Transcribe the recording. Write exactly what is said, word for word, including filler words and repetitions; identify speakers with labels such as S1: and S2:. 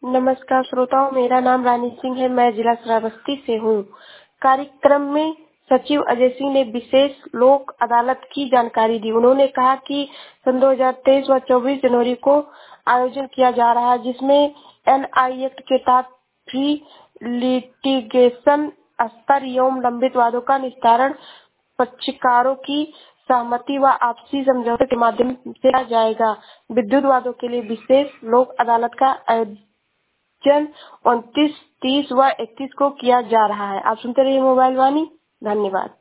S1: नमस्कार श्रोताओं, मेरा नाम रानी सिंह है। मैं जिला श्रावस्ती से हूँ। कार्यक्रम में सचिव अजय सिंह ने विशेष लोक अदालत की जानकारी दी। उन्होंने कहा कि सन दो हज़ार तेईस व चौबीस जनवरी को आयोजन किया जा रहा है, जिसमें एन आई एक्ट के तहत प्री लिटिगेशन स्तर एवं लंबित वादों का निस्तारण पक्षकारों की सहमति व आपसी समझौते के माध्यम से किया जाएगा। विद्युत वादों के लिए विशेष लोक अदालत का आयोजन उनतीस, तीस व इकतीस को किया जा रहा है। आप सुनते रहिए मोबाइल वाणी। धन्यवाद।